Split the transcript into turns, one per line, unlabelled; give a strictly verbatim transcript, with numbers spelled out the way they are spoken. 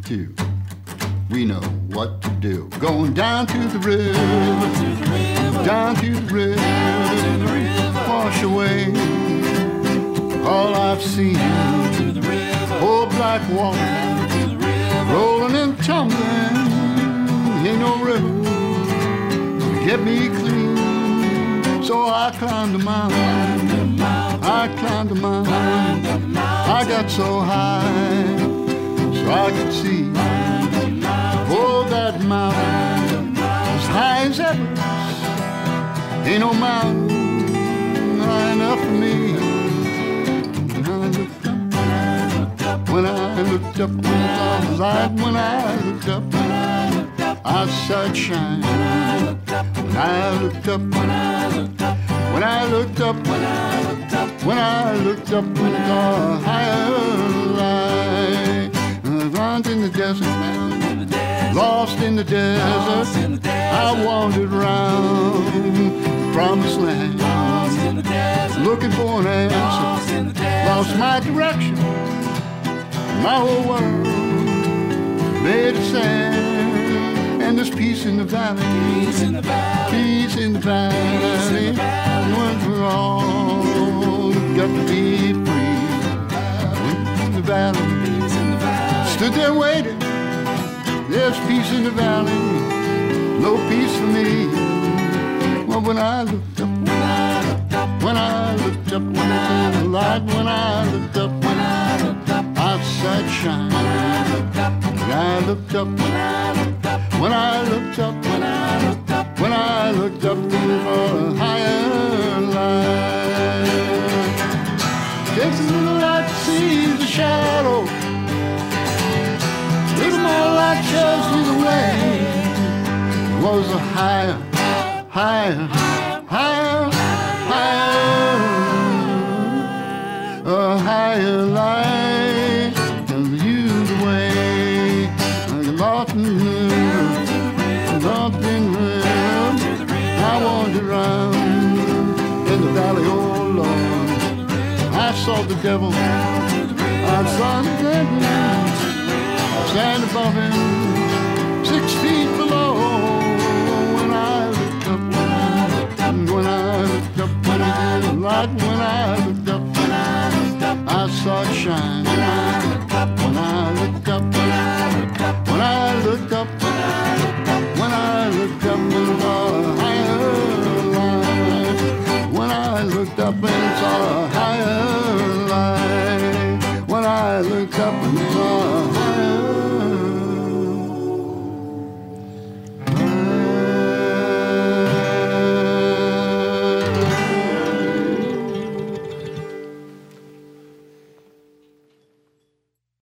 two. We know what to do. Going down to the river, down to the river, wash away all I've seen. Oh, black water, rolling and tumbling, ain't no river to get me clean. So I climbed the mountain, I climbed the mountain, I got so high so I could see. Oh, that mountain, as high as Everest, ain't no mountain high enough for me. When I looked up, when I looked up, when the stars was light, when I looked up, I saw it shine. When I looked up, when I looked up, when I looked up, when I looked up, when I looked up, when the stars higher light. I was in the desert, man, lost in the desert. I wandered round promised land, looking for an answer. Lost my direction, my whole world made of sand. And there's peace in the valley, peace in the valley, peace in the valley. Once we're all got to be free. Went in the valley, stood there waiting. There's peace in the valley, no peace for me. Well, when I looked up, when I looked up, when I looked up, when I looked up, light, when I looked up, when I looked up, I saw it shine. When I looked up, when I looked up, when I looked up, when I looked up, when I looked up, when I looked up for a higher light. Takes a little light to see the shadow. Little more light shows me the way. It was a higher, higher, higher, higher, a higher light. Tells you the way. I got lost in the river, lost in the river. I wandered around in the valley, oh Lord. I saw the devil, I saw the devil. Stand above him, six feet below. When I looked up, when I looked up, when I looked up, when I did light, when I looked up, when I looked up, I saw it shine. When I looked up, when I looked up, when I looked up, when I looked up, when I looked up, when I looked up and saw a higher light. When I looked up and saw a higher light. When I looked up and saw a